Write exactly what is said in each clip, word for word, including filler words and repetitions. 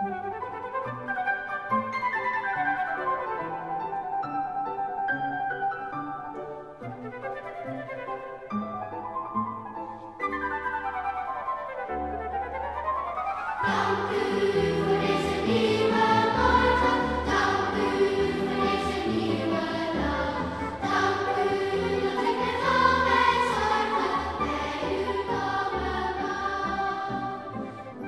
Dank u voor deze nieuwe morgen. Dank u voor deze nieuwe dag. Dank u dat ik met al mijn zorgen bij u komen mag.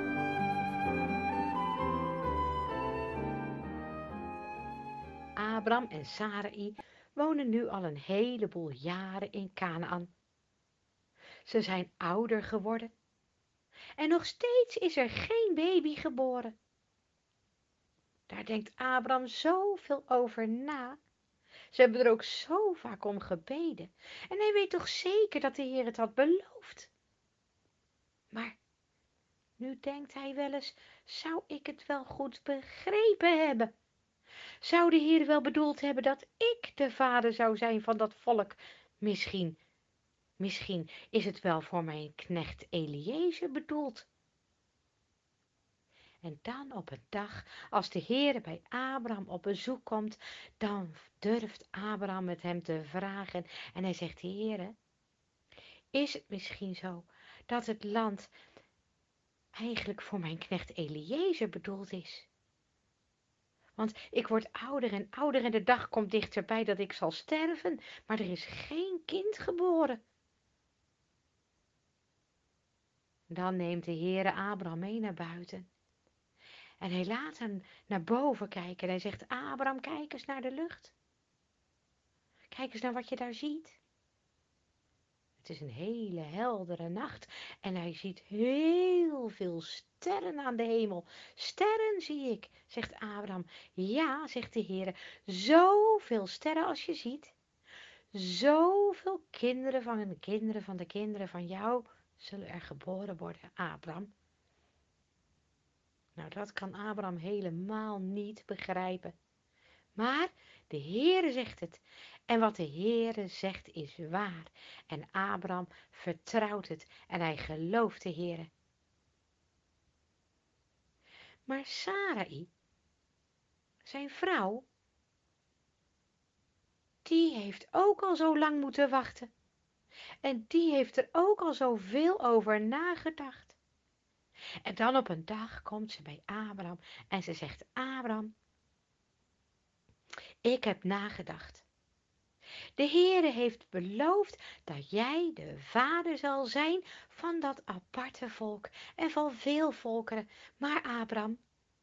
Abram en Sarai wonen nu al een heleboel jaren in Kanaan. Ze zijn ouder geworden en nog steeds is er geen baby geboren. Daar denkt Abram zoveel over na. Ze hebben er ook zo vaak om gebeden en hij weet toch zeker dat de Heer het had beloofd. Maar nu denkt hij wel eens, zou ik het wel goed begrepen hebben? Zou de Heer wel bedoeld hebben dat ik de vader zou zijn van dat volk? Misschien, misschien is het wel voor mijn knecht Eliezer bedoeld. En dan op een dag, als de Heer bij Abraham op bezoek komt, dan durft Abraham met hem te vragen en hij zegt: Heere, is het misschien zo dat het land eigenlijk voor mijn knecht Eliezer bedoeld is? Want ik word ouder en ouder en de dag komt dichterbij dat ik zal sterven, maar er is geen kind geboren. Dan neemt de Heere Abraham mee naar buiten. En hij laat hem naar boven kijken en hij zegt: Abraham, kijk eens naar de lucht. Kijk eens naar wat je daar ziet. Het is een hele heldere nacht en hij ziet heel veel sterren aan de hemel. Sterren zie ik, zegt Abraham. Ja, zegt de Heere, zoveel sterren als je ziet. Zoveel kinderen van de kinderen van de kinderen van jou zullen er geboren worden, Abraham. Nou, dat kan Abraham helemaal niet begrijpen. Maar de Heere zegt het. En wat de Heere zegt is waar. En Abraham vertrouwt het en hij gelooft de Heere. Maar Sarai, zijn vrouw, die heeft ook al zo lang moeten wachten. En die heeft er ook al zoveel over nagedacht. En dan op een dag komt ze bij Abraham en ze zegt: Abraham, ik heb nagedacht. De Heere heeft beloofd dat jij de vader zal zijn van dat aparte volk en van veel volkeren. Maar Abraham,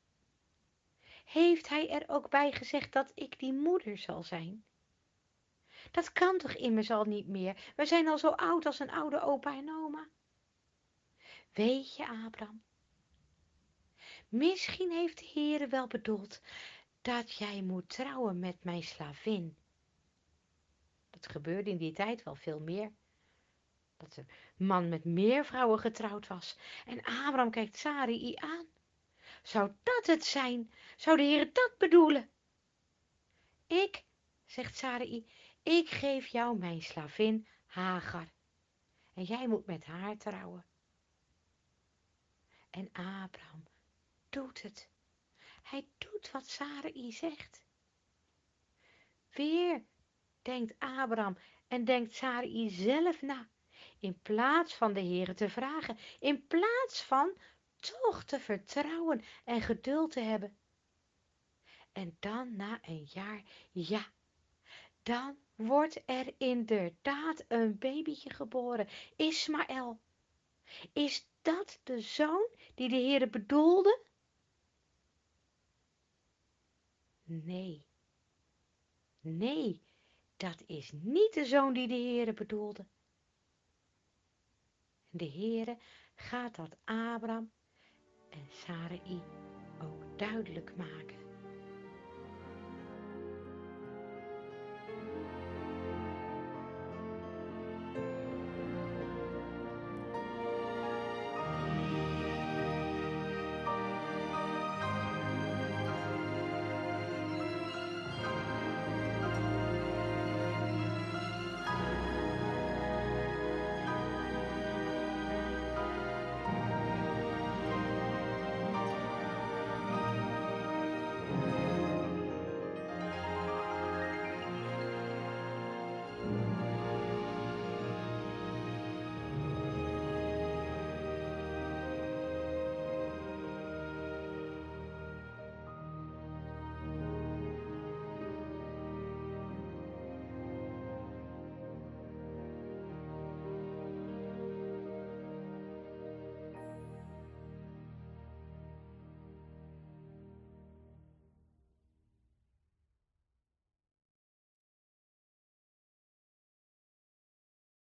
heeft hij er ook bij gezegd dat ik die moeder zal zijn? Dat kan toch immers al niet meer? We zijn al zo oud als een oude opa en oma. Weet je, Abraham, misschien heeft de Heere wel bedoeld dat jij moet trouwen met mijn slavin. Dat gebeurde in die tijd wel veel meer. Dat de man met meer vrouwen getrouwd was. En Abraham kijkt Sarai aan. Zou dat het zijn? Zou de Heer dat bedoelen? Ik, zegt Sarai, ik geef jou mijn slavin Hagar. En jij moet met haar trouwen. En Abraham doet het. Hij doet wat Sarai zegt. Weer denkt Abraham en denkt Sarai zelf na. In plaats van de Heere te vragen, in plaats van toch te vertrouwen en geduld te hebben. En dan na een jaar, ja, dan wordt er inderdaad een babytje geboren, Ismaël. Is dat de zoon die de Heere bedoelde? Nee, nee, dat is niet de zoon die de Heere bedoelde. De Heere gaat dat Abraham en Sarai ook duidelijk maken.